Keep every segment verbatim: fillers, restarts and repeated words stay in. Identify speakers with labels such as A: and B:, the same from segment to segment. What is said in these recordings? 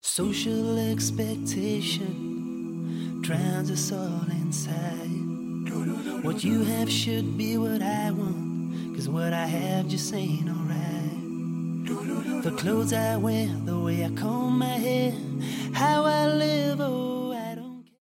A: Social expectation drowns us all inside. What you have should be what I want, 'cause what I have just ain't alright. The clothes I wear, the way I comb my hair, how I live, oh, I don't care.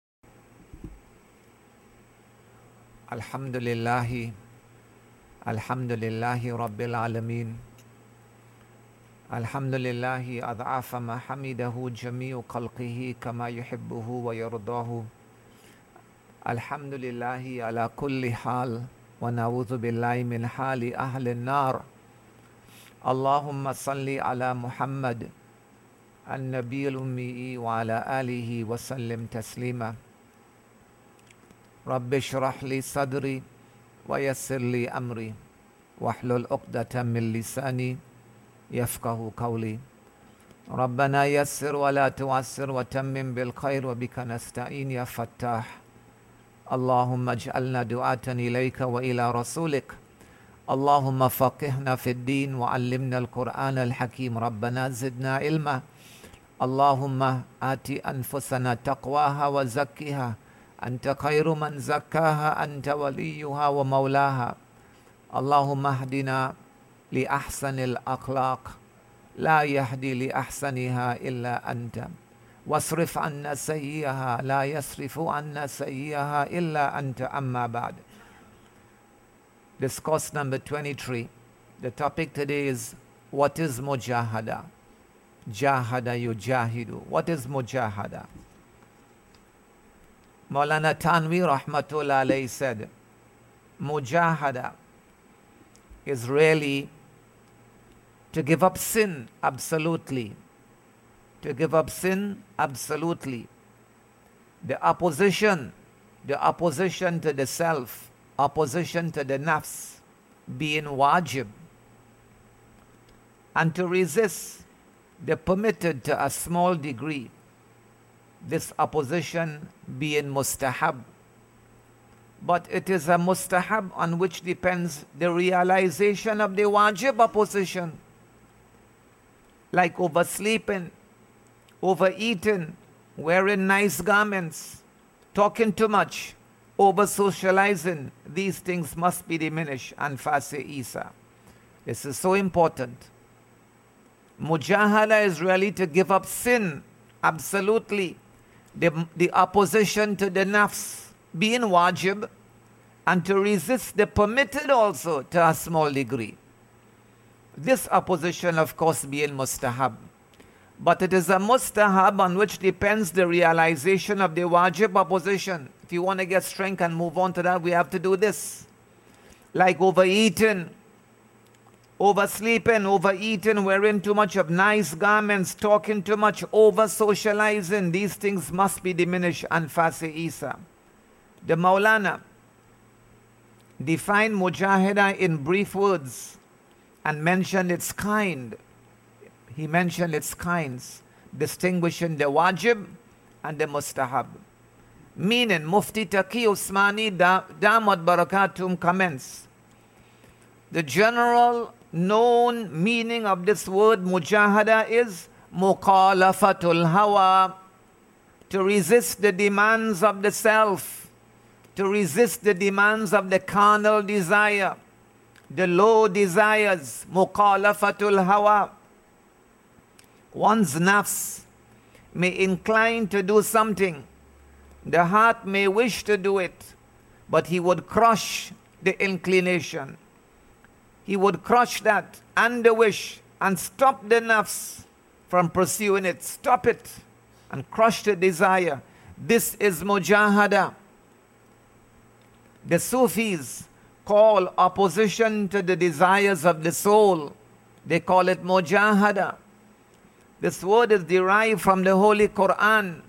B: Alhamdulillahi, Alhamdulillahi Rabbil Alameen. Alhamdulillahi ad'afa ma hamidahu jami'u khalqihi kama yuhibbuhu wa yardahu. Alhamdulillahi ala kulli hal wa na'udhu billahi min hali ahli an-nar. Allahumma salli ala Muhammad an-nabiyil ummi wa ala alihi wa sallim taslima. Rabbi shrah li sadri wa yassir li amri wahlul uqdatan min lisani يفقه قولي ربنا يسر ولا تعسر وتمم بالخير وبك نستعين يا فتاح اللهم اجعلنا دعاة إليك وإلى رسولك اللهم فقهنا في الدين وعلمنا القرآن الحكيم ربنا زدنا علما اللهم آت أنفسنا تقواها وزكها أنت خير من زكاها أنت وليها ومولاها اللهم اهدنا لأحسن الأخلاق لا يهدي لأحسنها إلا أنت واصرف عنا سيئها لا يصرف عنا سيئها إلا أنت أما بعد. Discourse number twenty-three. The topic today is what is mujahada? Jahada yujahidu. What is mujahada? Maulana Tanvi Rahmatullah alayhi said, mujahada is really to give up sin, absolutely. To give up sin, absolutely. The opposition, the opposition to the self, opposition to the nafs, being wajib. And to resist the permitted to a small degree. This opposition being mustahab. But it is a mustahab on which depends the realization of the wajib opposition. Like oversleeping, overeating, wearing nice garments, talking too much, over-socializing. These things must be diminished. Anfase Isa. This is so important. Mujahada is really to give up sin, absolutely. The, the opposition to the nafs, being wajib, and to resist the permitted also to a small degree. This opposition, of course, being mustahab. But it is a mustahab on which depends the realization of the wajib opposition. If you want to get strength and move on to that, we have to do this. Like overeating, oversleeping, overeating, wearing too much of nice garments, talking too much, over-socializing. These things must be diminished. Anfase Isa. The Maulana defined mujahada in brief words and mentioned its kind. He mentioned its kinds, distinguishing the wajib and the mustahab. Meaning, Mufti Taqi Usmani Damat Barakatum comments, the general known meaning of this word mujahada is muqalafatul hawa, to resist the demands of the self, to resist the demands of the carnal desire, the low desires, muqalafatul hawa. One's nafs may incline to do something. The heart may wish to do it, but he would crush the inclination. He would crush that and the wish and stop the nafs from pursuing it. Stop it and crush the desire. This is mujahada. The Sufis call opposition to the desires of the soul, they call it mujahada. This word is derived from the Holy Quran.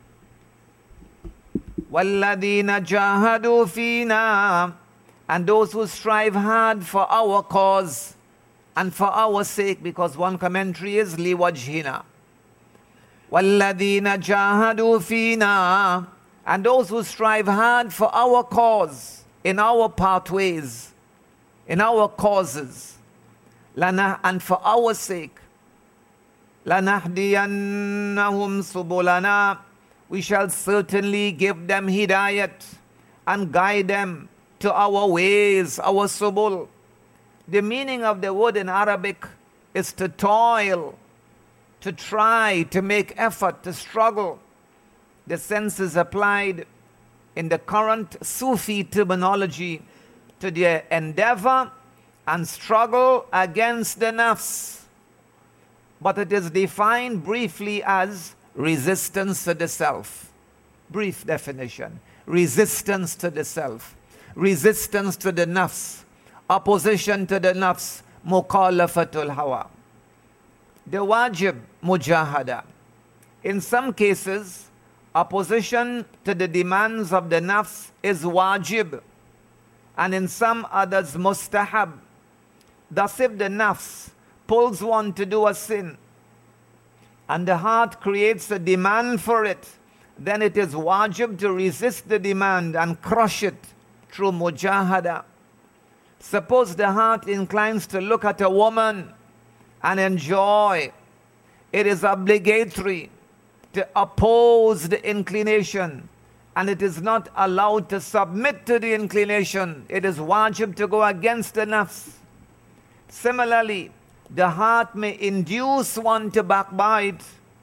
B: وَالَّذِينَ جَاهَدُوا فِينَا, and those who strive hard for our cause and for our sake, because one commentary is liwajhina. وَالَّذِينَ جَاهَدُوا فِينَا, and those who strive hard for our cause, in our pathways, in our causes, lana, and for our sake. لَنَهْدِيَنَّهُمْ سُبُلَنَا. We shall certainly give them hidayat and guide them to our ways, our subul. The meaning of the word in Arabic is to toil, to try, to make effort, to struggle. The sense is applied in the current Sufi terminology to their endeavor and struggle against the nafs. But it is defined briefly as resistance to the self. Brief definition. Resistance to the self. Resistance to the nafs. Opposition to the nafs. Mukhalafatul hawa. The wajib mujahada. In some cases, opposition to the demands of the nafs is wajib, and in some others mustahab. Thus, if the nafs pulls one to do a sin, and the heart creates a demand for it, then it is wajib to resist the demand and crush it through mujahada. Suppose the heart inclines to look at a woman and enjoy. It is obligatory to oppose the inclination, and it is not allowed to submit to the inclination. It is wajib to go against the nafs. Similarly, the heart may induce one to backbite,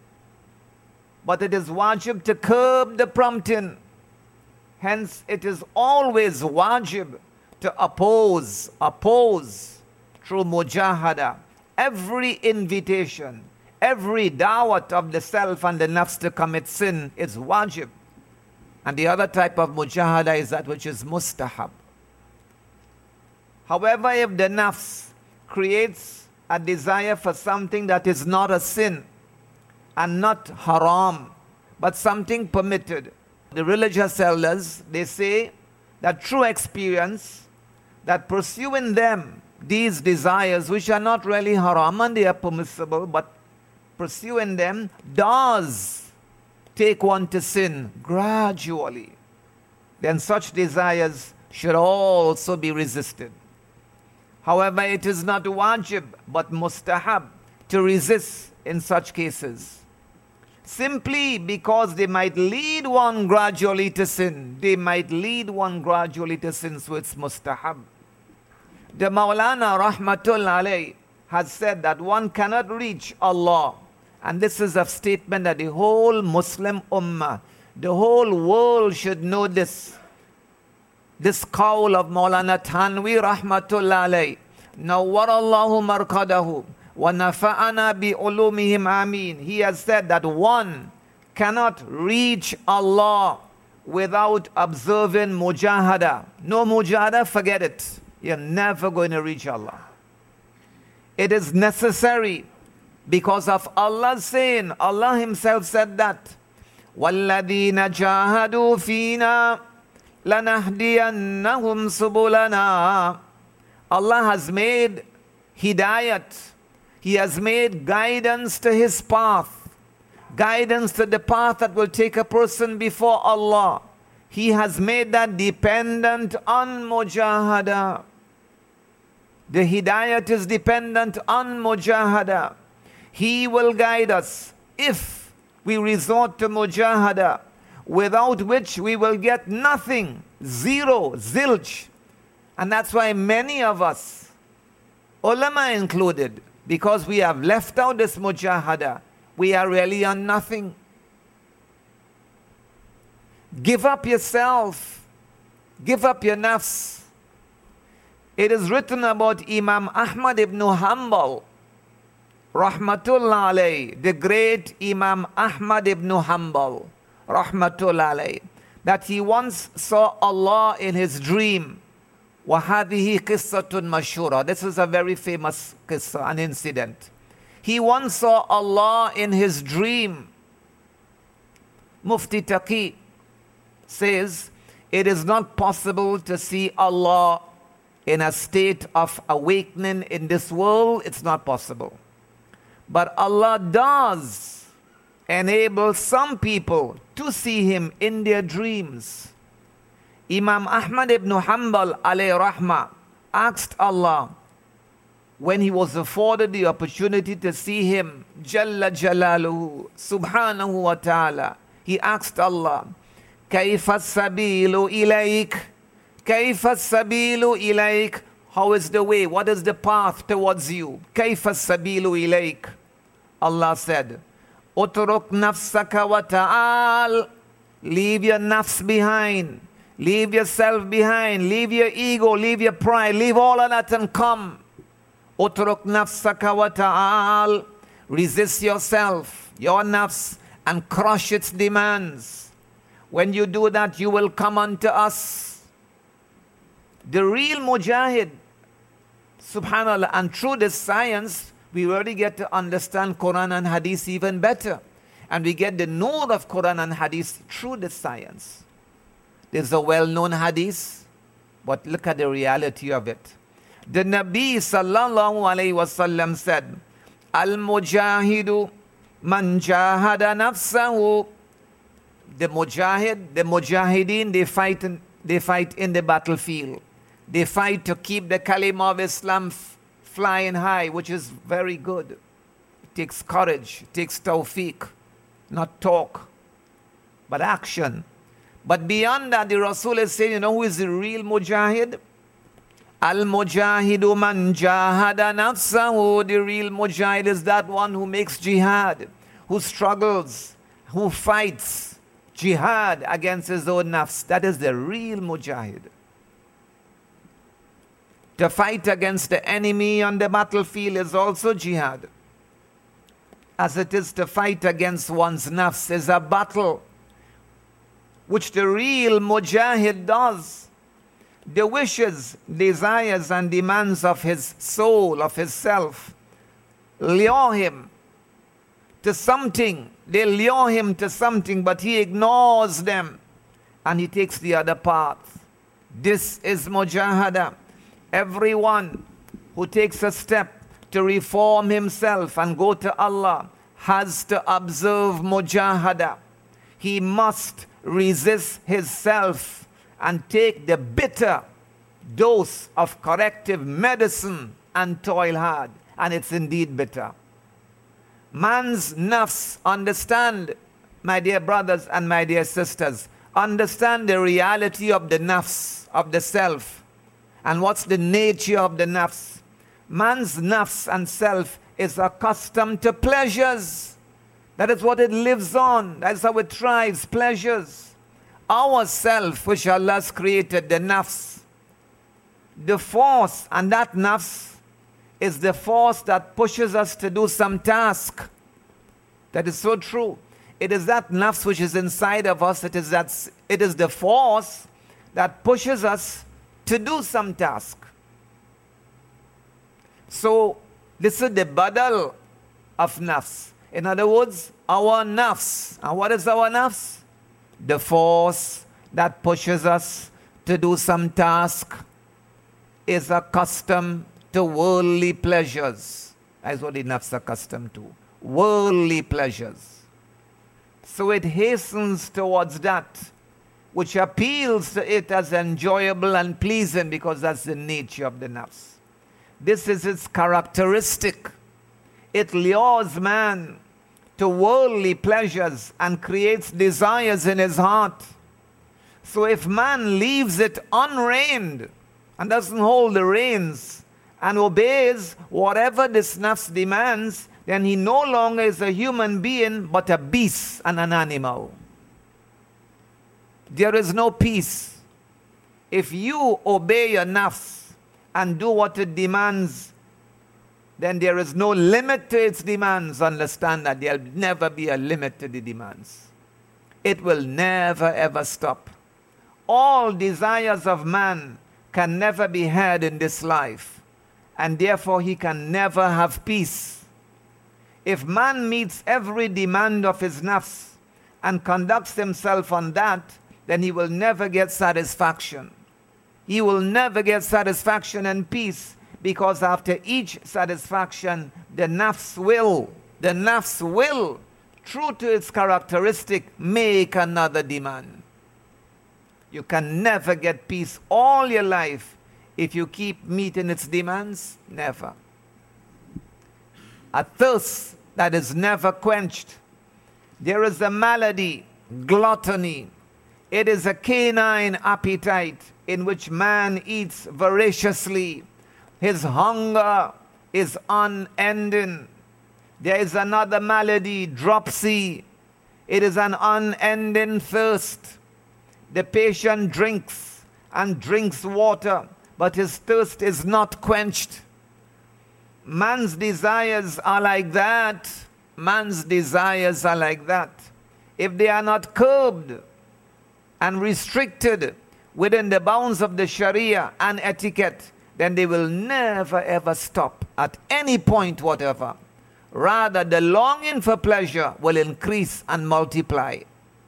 B: but it is wajib to curb the prompting. Hence, it is always wajib to oppose, oppose through mujahada. Every invitation, every dawat of the self and the nafs to commit sin is wajib. And the other type of mujahada is that which is mustahab. However, if the nafs creates a desire for something that is not a sin and not haram, but something permitted, the religious elders, they say that through experience, that pursuing them, these desires which are not really haram and they are permissible, but pursuing them does take one to sin gradually. Then such desires should also be resisted. However, it is not wajib but mustahab to resist in such cases. Simply because they might lead one gradually to sin. They might lead one gradually to sin, so it's mustahab. The Maulana Rahmatullah alayh has said that one cannot reach Allah. And this is a statement that the whole Muslim ummah, the whole world should know this. This qawl of Maulana Thanwi Rahmatullah alayh. Nawwarallahu marqadahu wa nafa'ana bi ulumihim ameen. He has said that one cannot reach Allah without observing mujahada. No mujahada, forget it. You're never going to reach Allah. It is necessary because of Allah's saying. Allah Himself said that. وَالَّذِينَ جَاهَدُوا فِينَا لَنَهْدِيَنَّهُمْ سُبُلَنَا. Allah has made hidayat. He has made guidance to His path. Guidance to the path that will take a person before Allah. He has made that dependent on mujahada. The hidayat is dependent on mujahada. He will guide us if we resort to mujahada, without which we will get nothing, zero, zilch. And that's why many of us, ulama included, because we have left out this mujahada, we are really on nothing. Give up yourself. Give up your nafs. It is written about Imam Ahmad ibn Hanbal, Rahmatullah alayh, the great Imam Ahmad ibn Hanbal, Rahmatullah alayh, that he once saw Allah in his dream. وَهَذِهِ قِصَّةٌ مَشْهُورَةٌ. This is a very famous qissa, an incident. He once saw Allah in his dream. Mufti Taqi says, it is not possible to see Allah in a state of awakening in this world. It's not possible. But Allah does enable some people to see Him in their dreams. Imam Ahmad ibn Hanbal alayhi rahmah asked Allah, when he was afforded the opportunity to see him, Jalla Jalaluhu, Subhanahu wa Ta'ala, he asked Allah, Kayfa sabilu ilayk? Kayfa sabilu ilayk? How is the way? What is the path towards you? Kayfa sabilu ilayk? Allah said, Utruk nafsaka wa ta'al. Leave your nafs behind. Leave yourself behind. Leave your ego. Leave your pride. Leave all of that and come. Utruk nafsaka wa ta'al. Resist yourself, your nafs, and crush its demands. When you do that, you will come unto us. The real mujahid, subhanAllah, and through this science, we really get to understand Quran and Hadith even better. And we get the nur of Quran and Hadith through the science. There's a well-known Hadith, but look at the reality of it. The Nabi sallallahu alayhi wasallam said, Al-Mujahidu man jahada nafsahu. The Mujahid, the Mujahideen, they fight in, they fight in the battlefield. They fight to keep the kalima of Islam f- flying high, which is very good. It takes courage, it takes tawfiq, not talk, but action. But beyond that, the Rasul is saying, you know who is the real Mujahid? Al-Mujahidu man jahada nafsahu. The real Mujahid is that one who makes jihad, who struggles, who fights jihad against his own nafs. That is the real Mujahid. To fight against the enemy on the battlefield is also jihad. As it is to fight against one's nafs is a battle which the real mujahid does. The wishes, desires and demands of his soul, of his self, lure him to something. They lure him to something, but he ignores them and he takes the other path. This is mujahada. Everyone who takes a step to reform himself and go to Allah has to observe mujahada. He must resist his self and take the bitter dose of corrective medicine and toil hard. And it's indeed bitter. Man's nafs, understand, my dear brothers and my dear sisters, understand the reality of the nafs, of the self. And what's the nature of the nafs? Man's nafs and self is accustomed to pleasures. That is what it lives on. That's how it thrives, pleasures. Our self, which Allah has created, the nafs, the force, and that nafs is the force that pushes us to do some task. That is so true. It is that nafs which is inside of us. It is, that, it is the force that pushes us to do some task. So, this is the badal of nafs. In other words, our nafs. And what is our nafs? The force that pushes us to do some task is accustomed to worldly pleasures. That's what the nafs is accustomed to. Worldly pleasures. So it hastens towards that which appeals to it as enjoyable and pleasing, because that's the nature of the nafs. This is its characteristic. It lures man to worldly pleasures and creates desires in his heart. So if man leaves it unreined and doesn't hold the reins and obeys whatever this nafs demands, then he no longer is a human being but a beast and an animal. There is no peace. If you obey your nafs and do what it demands, then there is no limit to its demands. Understand that there will never be a limit to the demands. It will never ever stop. All desires of man can never be had in this life, and therefore he can never have peace. If man meets every demand of his nafs and conducts himself on that, then he will never get satisfaction. He will never get satisfaction and peace, because after each satisfaction, the nafs will, the nafs will, true to its characteristic, make another demand. You can never get peace all your life if you keep meeting its demands. Never. a thirst that is never quenched. There is a malady, gluttony. It is a canine appetite in which man eats voraciously. His hunger is unending. There is another malady, dropsy. It is an unending thirst. The patient drinks and drinks water, but his thirst is not quenched. Man's desires are like that. Man's desires are like that. If they are not curbed and restricted within the bounds of the Sharia and etiquette, then they will never ever stop at any point whatever. Rather, the longing for pleasure will increase and multiply.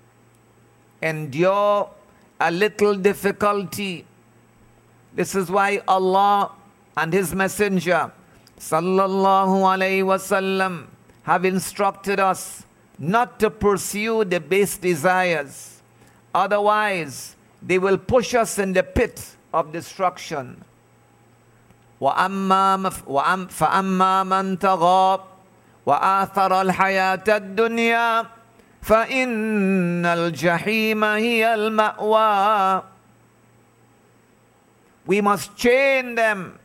B: Endure a little difficulty. This is why Allah and His Messenger sallallahu alaihi wasallam have instructed us not to pursue the base desires. Otherwise, they will push us in the pit of destruction. وَأَمَّا فَأَمَّا مَنْ تَغَى وَآثَرَ الْحَيَاةَ الدُّنْيَا فَإِنَّ الْجَحِيمَ هِيَ الْمَأْوَى. We must chain them.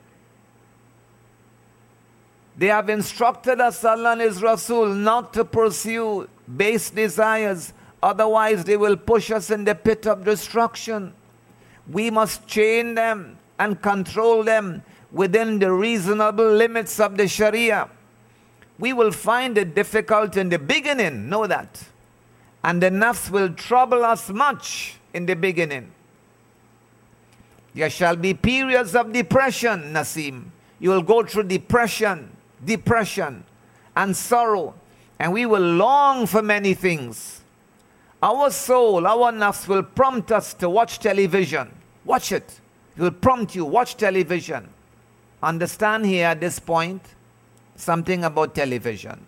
B: They have instructed us, Allah and His Rasul, not to pursue base desires. Otherwise, they will push us in the pit of destruction. We must chain them and control them within the reasonable limits of the Sharia. We will find it difficult in the beginning, know that. And the nafs will trouble us much in the beginning. There shall be periods of depression, Nasim. You will go through depression, depression, and sorrow. And we will long for many things. Our soul, our nafs will prompt us to watch television. Watch it. It will prompt you, watch television. Understand here at this point something about television.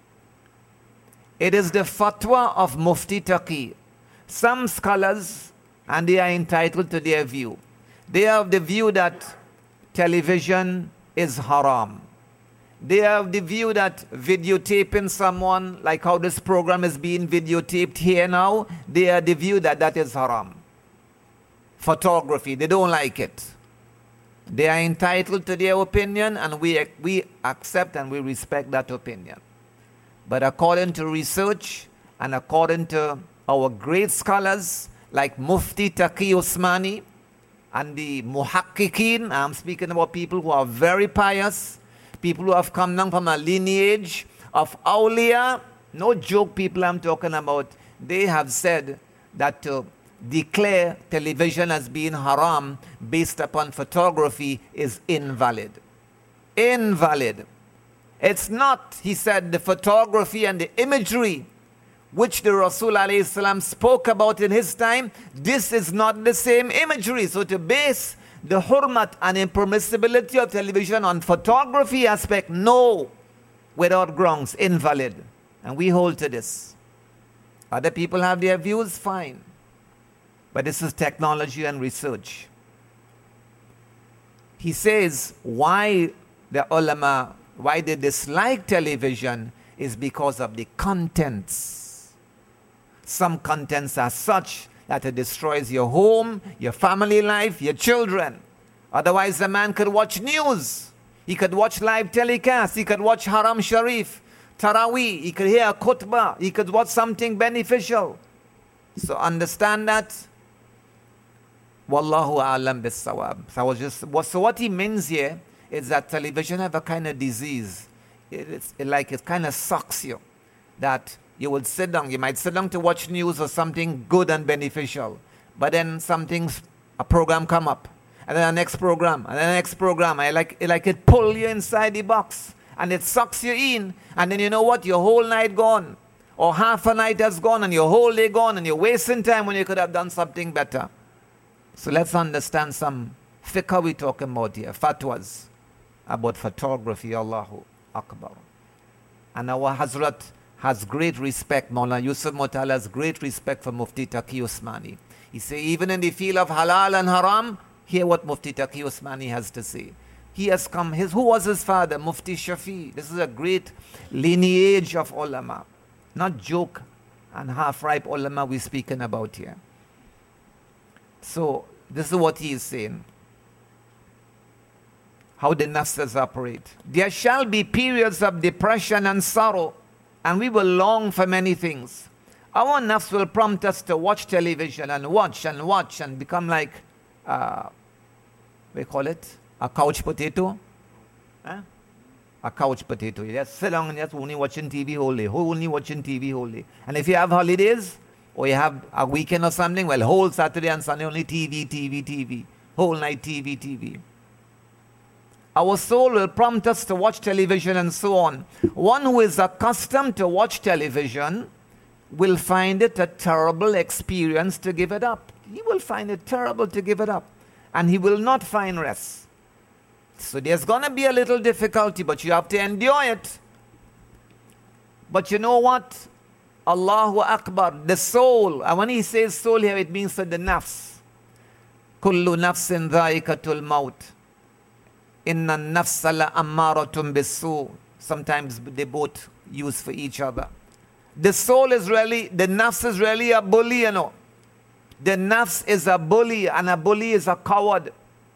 B: It is the fatwa of Mufti Taqi. Some scholars, and they are entitled to their view, they have the view that television is haram. They have the view that videotaping someone, like how this program is being videotaped here now, they have the view that that is haram. Photography, they don't like it. They are entitled to their opinion, and we, we accept and we respect that opinion. But according to research and according to our great scholars like Mufti Taqi Usmani and the Muhaqqiqeen, I'm speaking about people who are very pious, people who have come down from a lineage of awliya, no joke people I'm talking about, they have said that to declare television as being haram based upon photography is invalid. Invalid. It's not, he said, the photography and the imagery which the Rasul alayhi salam spoke about in his time. This is not the same imagery. So to base the hurmat and impermissibility of television on photography aspect, no, without grounds, invalid. And we hold to this. Other people have their views, fine. But this is technology and research. He says why the ulama, why they dislike television is because of the contents. Some contents are such that it destroys your home, your family life, your children. Otherwise, a man could watch news. He could watch live telecast. He could watch Haram Sharif, Taraweeh. He could hear a khutbah. He could watch something beneficial. So understand that. Wallahu a'lam bis-sawab. So I was just, so what he means here is that television have a kind of disease. It, it's it like it kind of sucks you. That you will sit down, you might sit down to watch news or something good and beneficial. But then something, a program come up. And then the next program, and then the next program. I like, it like it pull you inside the box. And it sucks you in. And then you know what? Your whole night gone. Or half a night has gone and your whole day gone. And you're wasting time when you could have done something better. So let's understand some fiqh we talking about here. Fatwas about photography. Allahu Akbar. And our Hazrat has great respect. Mawlana Yusuf Mutala has great respect for Mufti Taqi Usmani. He say even in the field of halal and haram, hear what Mufti Taqi Usmani has to say. He has come. His, who was his father? Mufti Shafi. This is a great lineage of ulama. Not joke and half-ripe ulama we're speaking about here. So, this is what he is saying. How the nafs operate. There shall be periods of depression and sorrow, and we will long for many things. Our nafs will prompt us to watch television and watch and watch and become like, uh, we call it, a couch potato. Huh? A couch potato. You just sit down and just only watching T V whole day. Who only watching T V whole day? And if you have holidays, or you have a weekend or something, well, whole Saturday and Sunday only T V, T V, T V. Whole night T V, T V. Our soul will prompt us to watch television and so on. One who is accustomed to watch television will find it a terrible experience to give it up. He will find it terrible to give it up. And he will not find rest. So there's going to be a little difficulty, but you have to endure it. But you know what? Allahu Akbar, the soul. And when he says soul here, it means that the nafs. Kullu nafsin dhaikatul maut. Inna nafsa la ammaratun bisu. Sometimes they both use for each other. The soul is really, the nafs is really a bully, you know. The nafs is a bully, and a bully is a coward.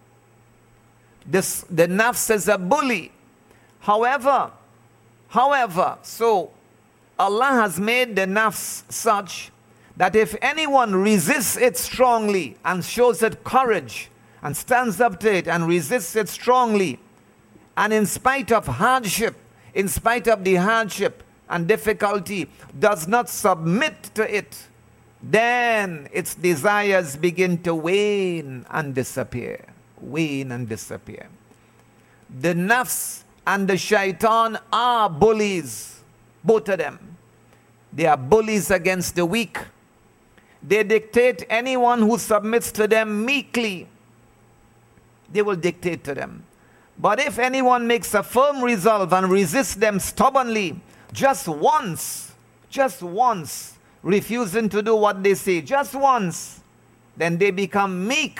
B: This, the nafs is a bully. However, however, so Allah has made the nafs such that if anyone resists it strongly and shows it courage and stands up to it and resists it strongly, and in spite of hardship, in spite of the hardship and difficulty, does not submit to it, then its desires begin to wane and disappear. Wane and disappear. The nafs and the shaitan are bullies, both of them. They are bullies against the weak. They dictate anyone who submits to them meekly. They will dictate to them. But if anyone makes a firm resolve and resists them stubbornly, just once, just once, refusing to do what they say, just once, then they become meek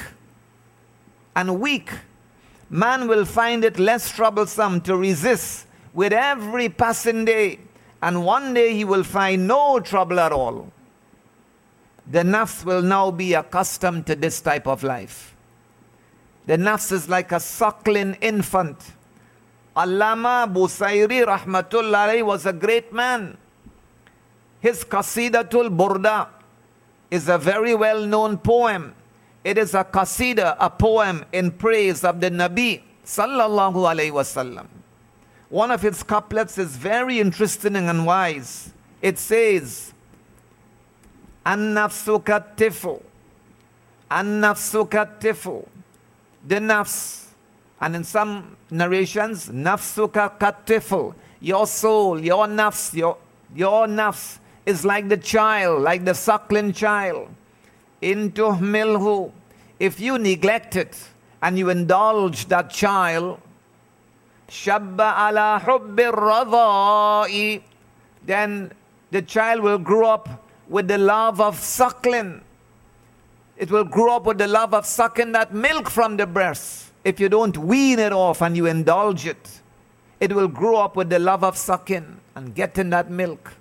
B: and weak. Man will find it less troublesome to resist with every passing day, and one day he will find no trouble at all. The nafs will now be accustomed to this type of life. The nafs is like a suckling infant. Allama Busayri Rahmatullah alayhi was a great man. His Qasidatul Burda is a very well-known poem. It is a qasida, a poem in praise of the Nabi Sallallahu Alaihi Wasallam. One of its couplets is very interesting and wise. It says, An-nafsu kattifu, An-nafsu kattifu. The nafs, and in some narrations, nafsuka kattifu. Your soul, your nafs, your, your nafs is like the child, like the suckling child. In tuhmilhu, if you neglect it and you indulge that child, shabba ala hubbi radha'i, then the child will grow up with the love of suckling. It will grow up with the love of sucking that milk from the breast. If you don't wean it off and you indulge it, it will grow up with the love of sucking and getting that milk.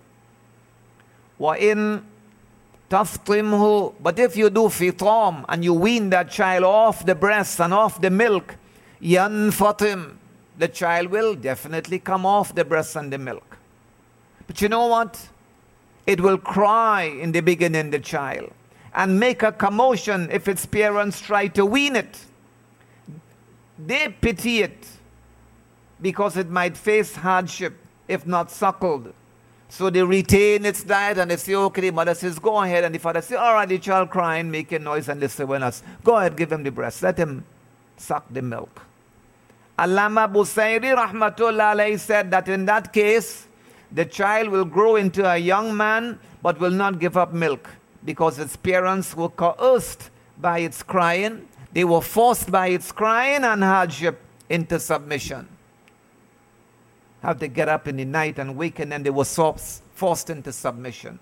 B: Wa in taftimhu, but if you do fitam and you wean that child off the breast and off the milk, yanfatim, the child will definitely come off the breast and the milk. But you know what? It will cry in the beginning, the child, and make a commotion if its parents try to wean it. They pity it because it might face hardship if not suckled. So they retain its diet and they say, okay, the mother says, go ahead. And the father says, all right, the child crying, making noise and disturbing us. Go ahead, give him the breast. Let him suck the milk. Allama Busayri Rahmatullah alayhi said that in that case, the child will grow into a young man but will not give up milk because its parents were coerced by its crying. They were forced by its crying and hardship into submission. Have to get up in the night and wake, and then they were forced into submission.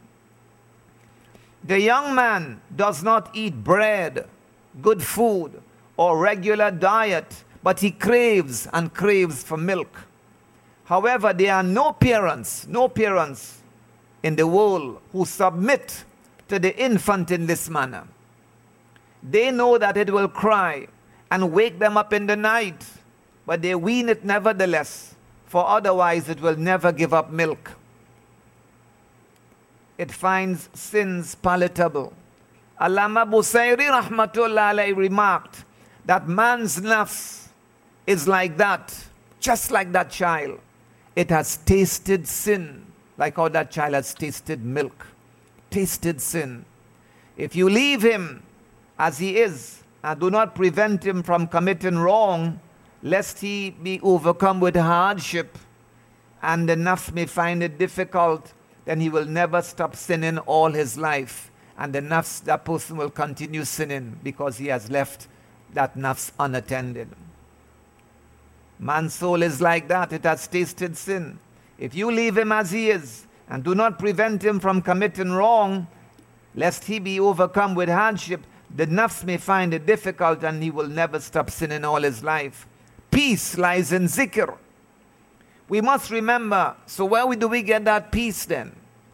B: The young man does not eat bread, good food, or regular diet, but he craves and craves for milk. However, there are no parents, no parents in the world who submit to the infant in this manner. They know that it will cry and wake them up in the night, but they wean it nevertheless, for otherwise it will never give up milk. It finds sins palatable. Allama Busayri rahmatullah alayhi remarked that man's nafs is like that, just like that child. It has tasted sin, like how that child has tasted milk, tasted sin. If you leave him as he is and do not prevent him from committing wrong, lest he be overcome with hardship and the nafs may find it difficult, then he will never stop sinning all his life. And the nafs, that person will continue sinning because he has left that nafs unattended. Man's soul is like that. It has tasted sin. If you leave him as he is and do not prevent him from committing wrong, lest he be overcome with hardship, the nafs may find it difficult and he will never stop sinning all his life. Peace lies in zikr. We must remember, so where do we get that peace then?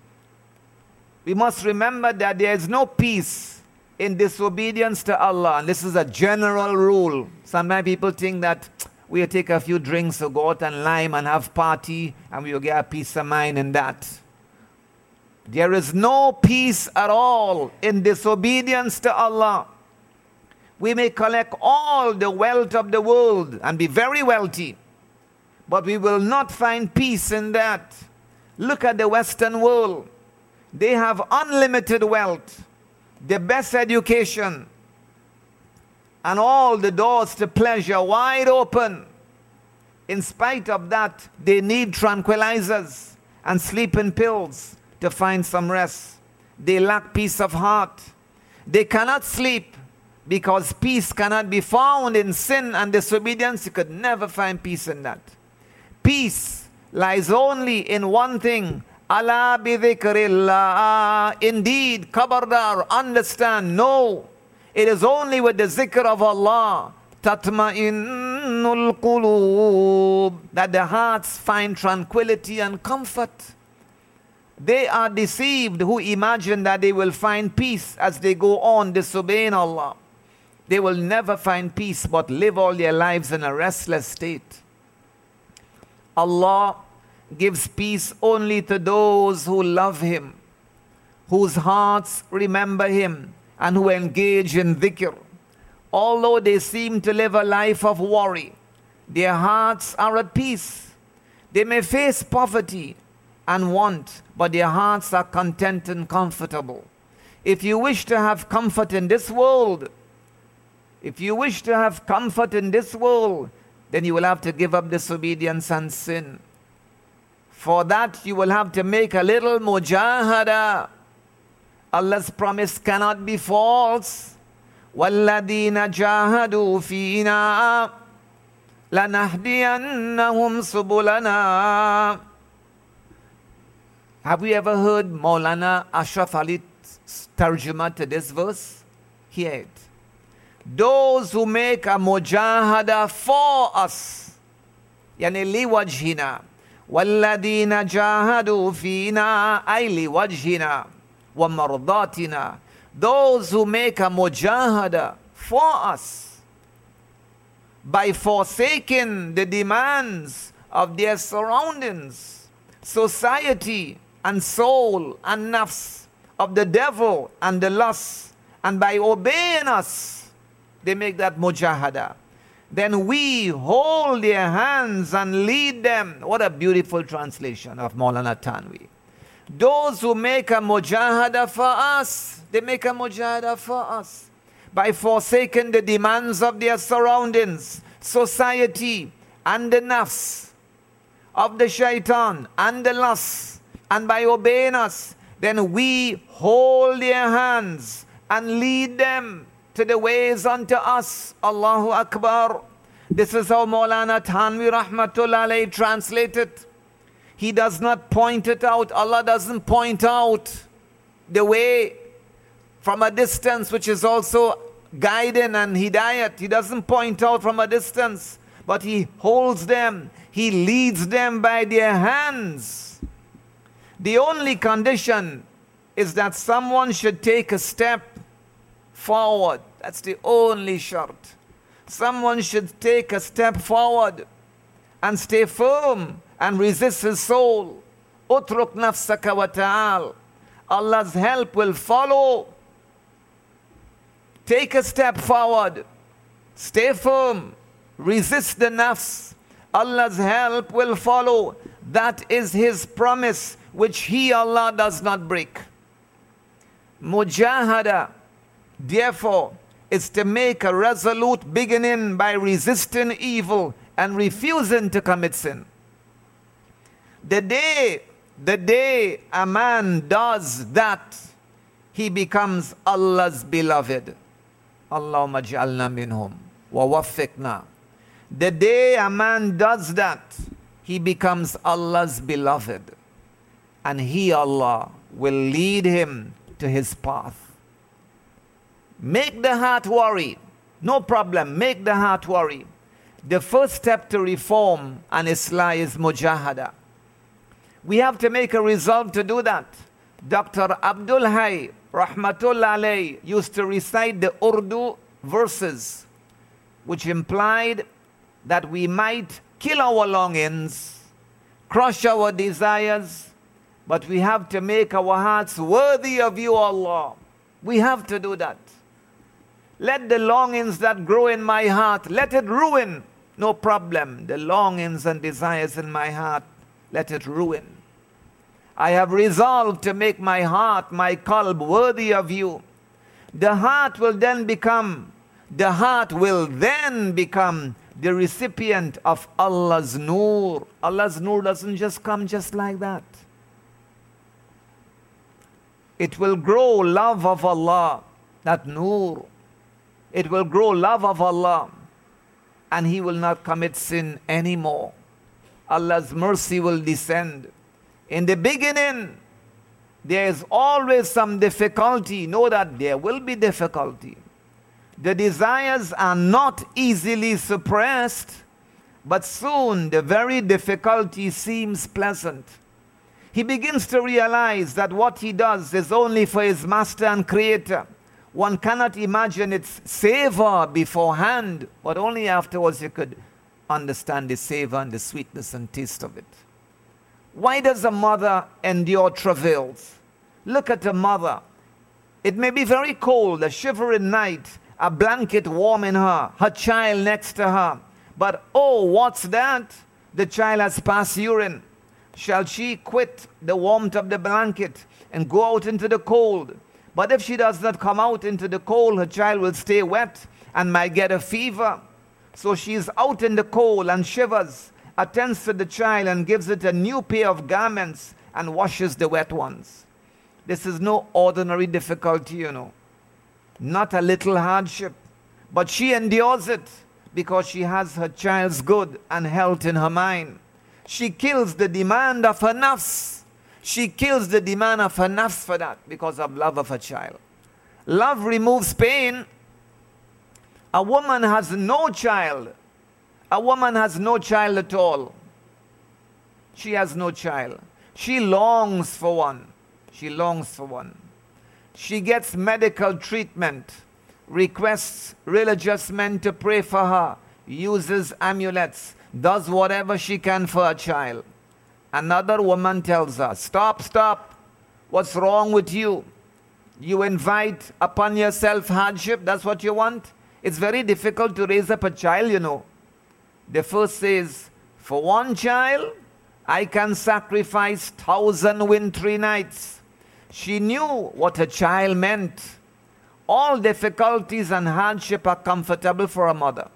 B: We must remember that there is no peace in disobedience to Allah. And this is a general rule. Sometimes people think that we'll take a few drinks or go out and lime and have party and we'll get a peace of mind in that. There is no peace at all in disobedience to Allah. We may collect all the wealth of the world and be very wealthy, but we will not find peace in that. Look at the Western world. They have unlimited wealth, the best education, and all the doors to pleasure wide open. In spite of that, they need tranquilizers and sleeping pills to find some rest. They lack peace of heart. They cannot sleep because peace cannot be found in sin and disobedience. You could never find peace in that. Peace lies only in one thing. Allah bi dhikrillah. Indeed, kabardar, understand, no. It is only with the zikr of Allah, tatma'innul qulub, that the hearts find tranquility and comfort. They are deceived who imagine that they will find peace as they go on disobeying Allah. They will never find peace but live all their lives in a restless state. Allah gives peace only to those who love Him, whose hearts remember Him, and who engage in dhikr. Although they seem to live a life of worry, their hearts are at peace. They may face poverty and want, but their hearts are content and comfortable. If you wish to have comfort in this world, if you wish to have comfort in this world, then you will have to give up disobedience and sin. For that, you will have to make a little mujahada. Allah's promise cannot be false. وَالَّذِينَ جَاهَدُوا فِينَا لَنَهْدِيَنَّهُمْ سُبُلَنَا. Have we ever heard Maulana Ashraf Ali's tarjuma to this verse? Hear it. Those who make a mujahada for us, yani liwajhina, وَالَّذِينَ جَاهَدُوا فِينَا أَيْ لِوَجْهِنَا وَمَرْضَاتِنَا. Those who make a mujahada for us by forsaking the demands of their surroundings, society and soul and nafs, of the devil and the lust, and by obeying us, they make that mujahada. Then we hold their hands and lead them. What a beautiful translation of Maulana Tanwi. Those who make a mujahada for us, they make a mujahada for us by forsaking the demands of their surroundings, society, and the nafs, of the shaitan, and the lust, and by obeying us, then we hold their hands and lead them to the ways unto us. Allahu Akbar. This is how Maulana Tanwi Rahmatullah alayhi translated. He does not point it out. Allah doesn't point out the way from a distance, which is also guiding and hidayat. He doesn't point out from a distance, but He holds them. He leads them by their hands. The only condition is that someone should take a step forward. That's the only shart. Someone should take a step forward and stay firm and resist his soul. Utruk nafsaka wa ta'al. Allah's help will follow. Take a step forward. Stay firm. Resist the nafs. Allah's help will follow. That is His promise, which He, Allah, does not break. Mujahada, therefore, is to make a resolute beginning by resisting evil and refusing to commit sin. The day, the day a man does that, he becomes Allah's beloved. Allahumma ja'alna minhum wa waffiqna. The day a man does that, he becomes Allah's beloved. And He, Allah, will lead him to His path. Make the heart worry. No problem. Make the heart worry. The first step to reform and Islah is mujahada. We have to make a resolve to do that. Doctor Abdul Hay, rahmatullah alayh, used to recite the Urdu verses, which implied that we might kill our longings, crush our desires, but we have to make our hearts worthy of You, Allah. We have to do that. Let the longings that grow in my heart, let it ruin. No problem. The longings and desires in my heart, let it ruin. I have resolved to make my heart, my qalb, worthy of You. The heart will then become, the heart will then become the recipient of Allah's nur. Allah's nur doesn't just come just like that. It will grow love of Allah, that nur. It will grow love of Allah, and he will not commit sin anymore. Allah's mercy will descend. In the beginning, there is always some difficulty. Know that there will be difficulty. The desires are not easily suppressed, but soon the very difficulty seems pleasant. He begins to realize that what he does is only for his master and creator. One cannot imagine its savor beforehand, but only afterwards you could understand the savor and the sweetness and taste of it. Why does a mother endure travails? Look at a mother. It may be very cold, a shivering night, a blanket warm in her, her child next to her. But oh, what's that? The child has passed urine. Shall she quit the warmth of the blanket and go out into the cold? But if she does not come out into the cold, her child will stay wet and might get a fever. So she is out in the cold and shivers, attends to the child and gives it a new pair of garments and washes the wet ones. This is no ordinary difficulty, you know. Not a little hardship. But she endures it because she has her child's good and health in her mind. She kills the demand of her nafs. She kills the demand of her nafs for that because of love of her child. Love removes pain. A woman has no child. A woman has no child at all. She has no child. She longs for one. She longs for one. She gets medical treatment, requests religious men to pray for her, uses amulets, does whatever she can for her child. Another woman tells her, stop, stop. What's wrong with you? You invite upon yourself hardship. That's what you want? It's very difficult to raise up a child, you know. The first says, for one child, I can sacrifice thousand wintry nights. She knew what a child meant. All difficulties and hardship are comfortable for a mother.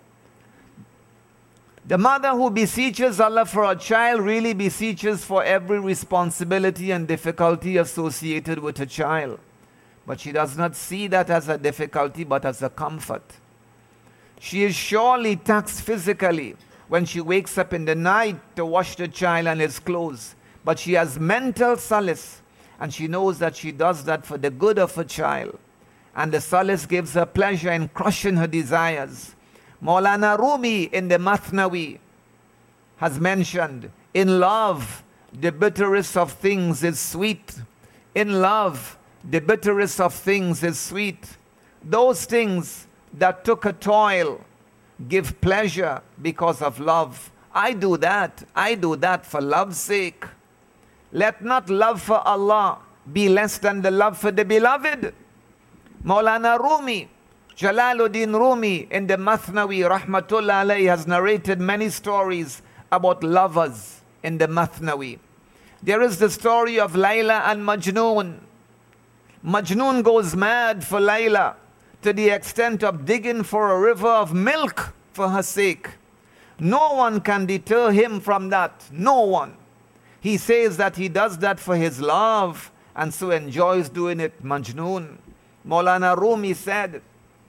B: The mother who beseeches Allah for a child really beseeches for every responsibility and difficulty associated with a child. But she does not see that as a difficulty, but as a comfort. She is surely taxed physically when she wakes up in the night to wash the child and his clothes. But she has mental solace, and she knows that she does that for the good of her child. and the solace gives her pleasure in crushing her desires. Maulana Rumi in the Mathnawi has mentioned, in love, the bitterest of things is sweet. In love, the bitterest of things is sweet. Those things that took a toil give pleasure because of love. I do that. I do that for love's sake. Let not love for Allah be less than the love for the beloved. Maulana Rumi, Jalaluddin Rumi in the Mathnawi Rahmatullah alayhi has narrated many stories about lovers in the Mathnawi. There is the story of Layla and Majnoon. Majnoon goes mad for Layla to the extent of digging for a river of milk for her sake. No one can deter him from that. No one. He says that he does that for his love and so enjoys doing it. Majnoon. Maulana Rumi said,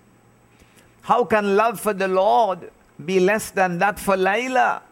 B: how can love for the Lord be less than that for Layla?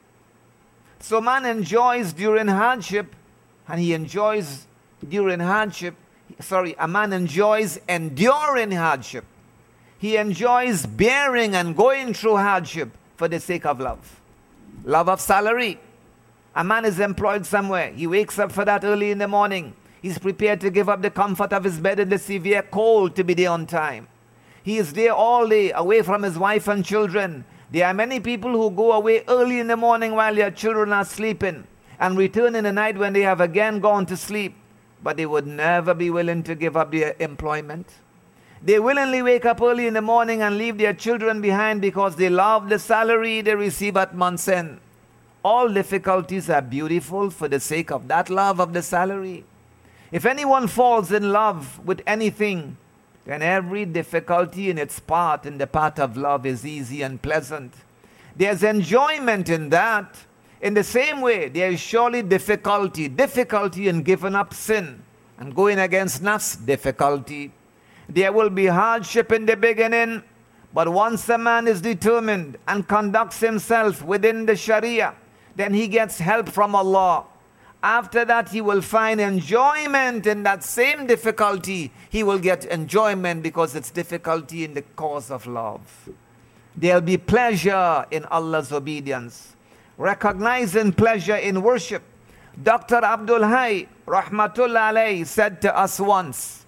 B: So man enjoys during hardship, and he enjoys during hardship, sorry, a man enjoys enduring hardship. He enjoys bearing and going through hardship for the sake of love. Love of salary. A man is employed somewhere. He wakes up for that early in the morning. He's prepared to give up the comfort of his bed in the severe cold to be there on time. He is there all day, away from his wife and children. There are many people who go away early in the morning while their children are sleeping and return in the night when they have again gone to sleep. But they would never be willing to give up their employment. They willingly wake up early in the morning and leave their children behind because they love the salary they receive at month's end. All difficulties are beautiful for the sake of that love of the salary. If anyone falls in love with anything, then every difficulty in its part, in the path of love, is easy and pleasant. There's enjoyment in that. In the same way, there is surely difficulty. Difficulty in giving up sin and going against nafs, difficulty. There will be hardship in the beginning, but once a man is determined and conducts himself within the Sharia, then he gets help from Allah. After that, he will find enjoyment in that same difficulty. He will get enjoyment because it's difficulty in the cause of love. There'll be pleasure in Allah's obedience. Recognizing pleasure in worship. Doctor Abdul Hay, Rahmatullah alayhi, said to us once,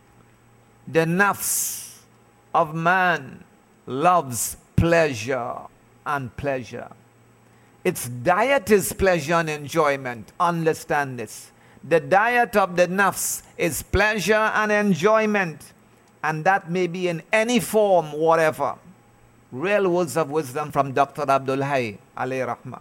B: the nafs of man loves pleasure and pleasure. Its diet is pleasure and enjoyment. Understand this. The diet of the nafs is pleasure and enjoyment. And that may be in any form, whatever. Real words of wisdom from Doctor Abdul Hay, alayhi rahmah.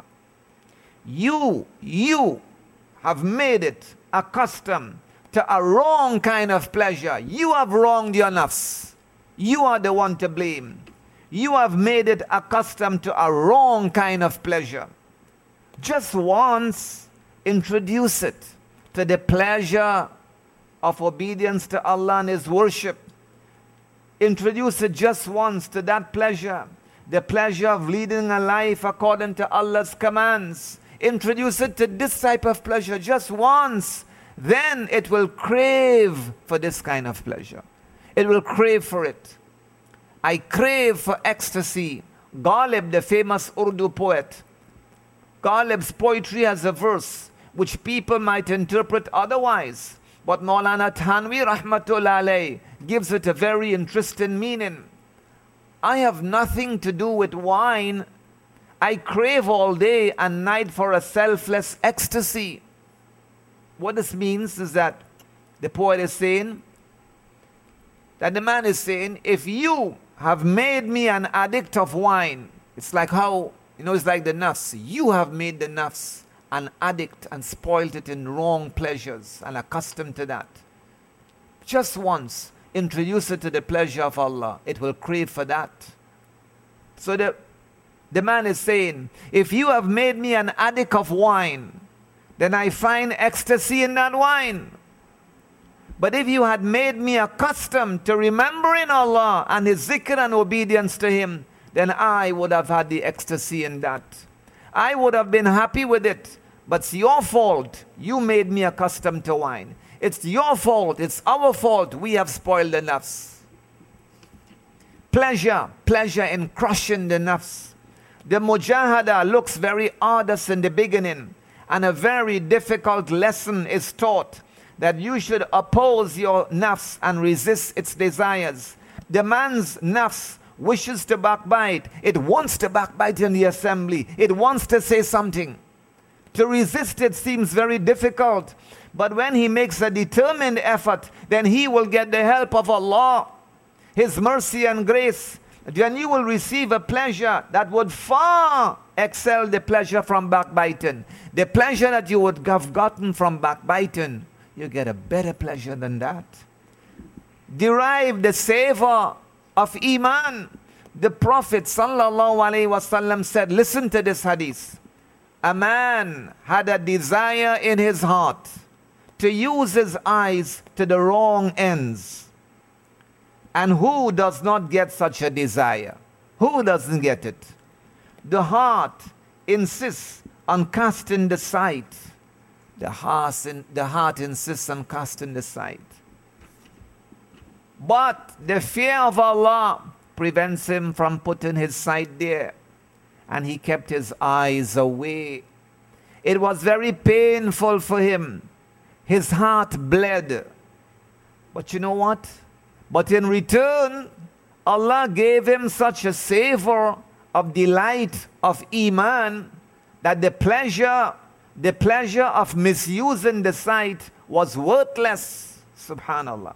B: You, you have made it accustomed to a wrong kind of pleasure. You have wronged your nafs. You are the one to blame. You have made it accustomed to a wrong kind of pleasure. Just once, introduce it to the pleasure of obedience to Allah and His worship. Introduce it just once to that pleasure, the pleasure of leading a life according to Allah's commands. Introduce it to this type of pleasure just once. Then it will crave for this kind of pleasure. It will crave for it. I crave for ecstasy. Ghalib, the famous Urdu poet, Ghalib's poetry has a verse which people might interpret otherwise. But Maulana Thanwi Rahmatullah alayhi gives it a very interesting meaning. I have nothing to do with wine. I crave all day and night for a selfless ecstasy. What this means is that the poet is saying, that the man is saying, if you have made me an addict of wine, it's like how, you know, it's like the nafs. You have made the nafs an addict and spoiled it in wrong pleasures and accustomed to that. Just once, introduce it to the pleasure of Allah. It will crave for that. So the, the man is saying, if you have made me an addict of wine, then I find ecstasy in that wine. But if you had made me accustomed to remembering Allah and His zikr and obedience to Him, then I would have had the ecstasy in that. I would have been happy with it. But it's your fault. You made me accustomed to wine. It's your fault. It's our fault. We have spoiled the nafs. Pleasure, pleasure in crushing the nafs. The mujahada looks very arduous in the beginning, and a very difficult lesson is taught, that you should oppose your nafs and resist its desires. The man's nafs wishes to backbite. It wants to backbite in the assembly. It wants to say something. To resist it seems very difficult. But when he makes a determined effort, then he will get the help of Allah, His mercy and grace. Then you will receive a pleasure that would far excel the pleasure from backbiting. The pleasure that you would have gotten from backbiting, you get a better pleasure than that. Derive the savor of Iman. The Prophet sallallahu alaihi wasallam said, listen to this hadith. A man had a desire in his heart to use his eyes to the wrong ends. And who does not get such a desire? Who doesn't get it? The heart insists on casting the sight. The heart, in, the heart insists on casting the sight. But the fear of Allah prevents him from putting his sight there. And he kept his eyes away. It was very painful for him. His heart bled. But you know what? But in return, Allah gave him such a savor of delight of Iman that the pleasure, the pleasure of misusing the sight was worthless. Subhanallah.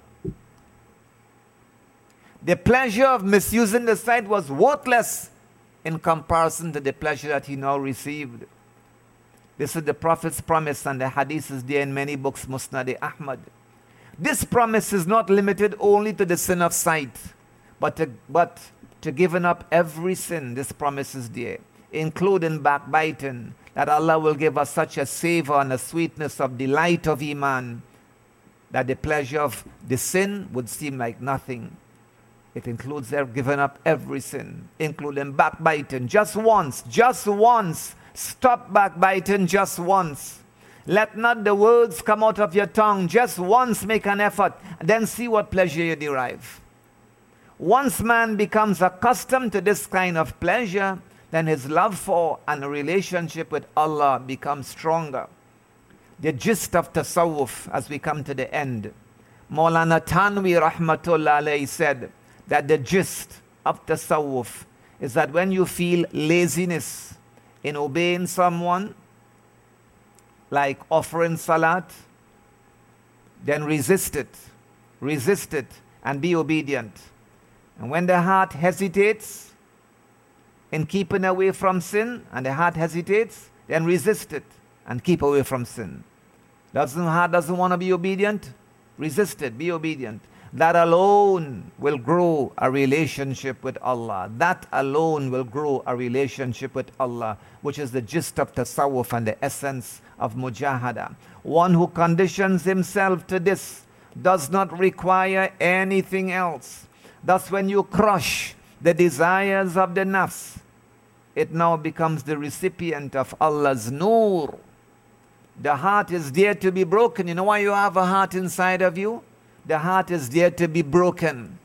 B: The pleasure of misusing the sight was worthless in comparison to the pleasure that he now received. This is the Prophet's promise, and the hadith is there in many books, Musnad Ahmad. This promise is not limited only to the sin of sight, but to, but to giving up every sin. This promise is there, including backbiting, that Allah will give us such a savor and a sweetness of delight of Iman that the pleasure of the sin would seem like nothing. It includes giving up every sin, including backbiting. Just once, just once. Stop backbiting just once. Let not the words come out of your tongue. Just once make an effort, and then see what pleasure you derive. Once man becomes accustomed to this kind of pleasure, then his love for and relationship with Allah becomes stronger. The gist of tasawwuf, as we come to the end, Maulana Tanwi Rahmatullah alayhi said that the gist of tasawwuf is that when you feel laziness in obeying someone, like offering salat, then resist it. Resist it and be obedient. And when the heart hesitates in keeping away from sin, and the heart hesitates, then resist it and keep away from sin. Doesn't heart doesn't want to be obedient? Resist it, be obedient. That alone will grow a relationship with Allah. That alone will grow a relationship with Allah, which is the gist of tasawwuf and the essence of mujahada. One who conditions himself to this does not require anything else. Thus, when you crush the desires of the nafs, it now becomes the recipient of Allah's nur. The heart is there to be broken. You know why you have a heart inside of you? The heart is there to be broken.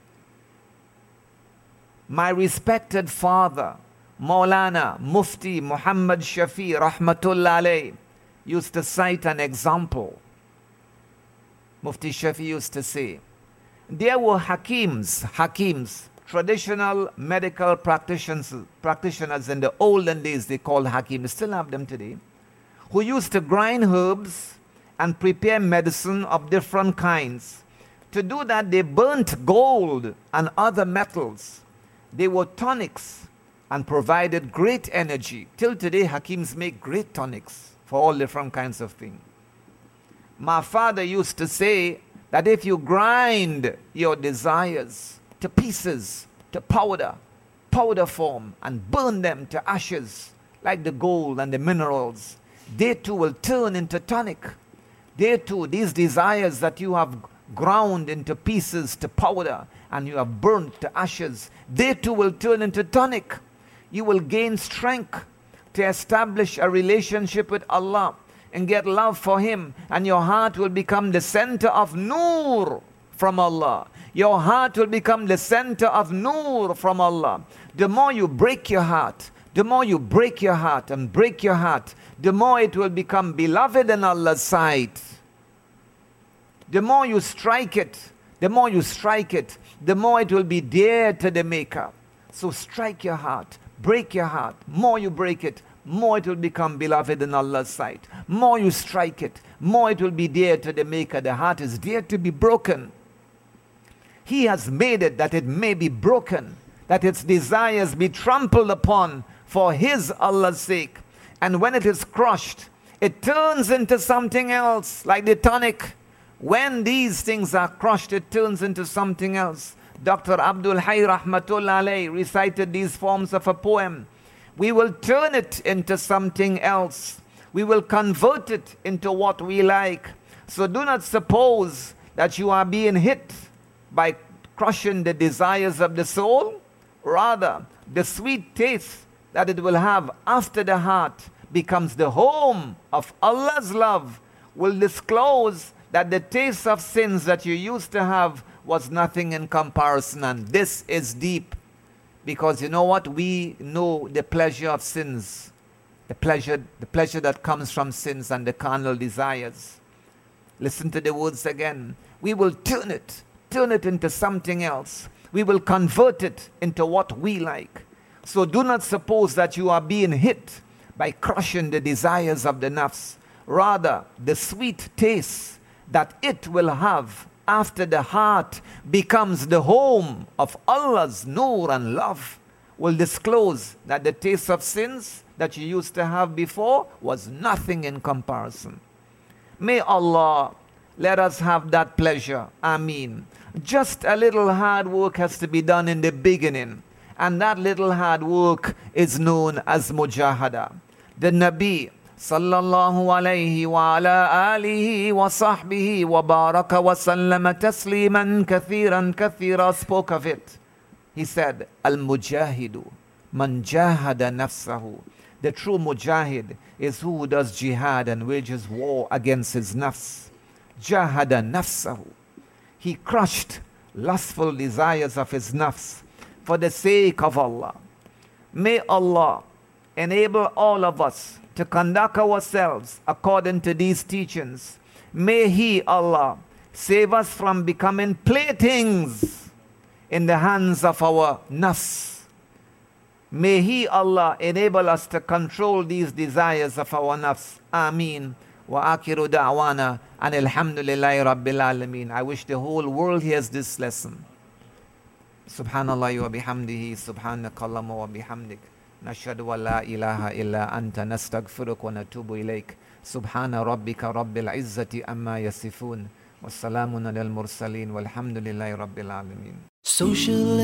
B: My respected father, Maulana Mufti Muhammad Shafi Rahmatullah alayh, used to cite an example. Mufti Shafi used to say, there were hakims, hakims, traditional medical practitioners, practitioners in the olden days, they called hakims, still have them today, who used to grind herbs and prepare medicine of different kinds. To do that, they burnt gold and other metals. They were tonics and provided great energy. Till today, hakims make great tonics for all different kinds of things. My father used to say that if you grind your desires to pieces, to powder, powder form, and burn them to ashes, like the gold and the minerals, they too will turn into tonic. They too, these desires that you have ground into pieces to powder and you have burnt to ashes, they too will turn into tonic. You will gain strength to establish a relationship with Allah and get love for Him, and your heart will become the center of nur from Allah. Your heart will become the center of nur from Allah. The more you break your heart, the more you break your heart and break your heart, the more it will become beloved in Allah's sight. The more you strike it, the more you strike it, the more it will be dear to the Maker. So strike your heart, break your heart. More you break it, more it will become beloved in Allah's sight. More you strike it, more it will be dear to the Maker. The heart is dear to be broken. He has made it that it may be broken, that its desires be trampled upon for His, Allah's sake. And when it is crushed, it turns into something else, like the tonic. When these things are crushed, it turns into something else. Doctor Abdul Hayy Rahmatullah Alayh recited these forms of a poem. We will turn it into something else. We will convert it into what we like. So do not suppose that you are being hit by crushing the desires of the soul. Rather, the sweet taste that it will have after the heart becomes the home of Allah's love, will disclose that the taste of sins that you used to have was nothing in comparison. And this is deep, because you know what? We know the pleasure of sins, the pleasure, the pleasure that comes from sins and the carnal desires. Listen to the words again. We will turn it, turn it into something else. We will convert it into what we like. So do not suppose that you are being hit by crushing the desires of the nafs. Rather, the sweet taste that it will have after the heart becomes the home of Allah's nur and love, will disclose that the taste of sins that you used to have before was nothing in comparison. May Allah let us have that pleasure. Ameen. Just a little hard work has to be done in the beginning, and that little hard work is known as mujahada. The Nabi sallallahu alayhi wa ala alihi wa sahbihi wa baraka wa sallama tasliman kathiran kathira spoke of it. He said, Al-Mujahidu man jahada nafsahu. The true mujahid is who does jihad and wages war against his nafs. Jahada nafsahu. He crushed lustful desires of his nafs for the sake of Allah. May Allah enable all of us to conduct ourselves according to these teachings. May He, Allah, save us from becoming playthings in the hands of our nafs. May He, Allah, enable us to control these desires of our nafs. Ameen. Wa akiru da'wana and alhamdulillahi rabbil alameen. I wish the whole world hears this lesson. Subhanallah wa bihamdihi, subhanakallahumma wa bihamdik. Nashhadu wa la ilaha illa anta nastaghfiruka wa natubu ilayk. Subhana rabbika rabbil izzati amma yasifun. Wassalamun alal mursaleen walhamdulillahi rabbil alameen.
A: Social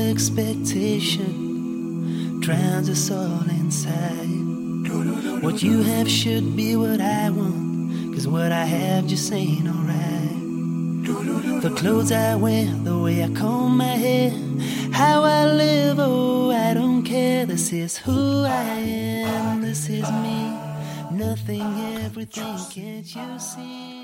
A: expectation drowns us all inside. What you have should be what I want, 'cause what I have just ain't alright. The clothes I wear, the way I comb my hair, how I live, oh, I don't care. This is who I am, this is me. Nothing, everything, can't you see?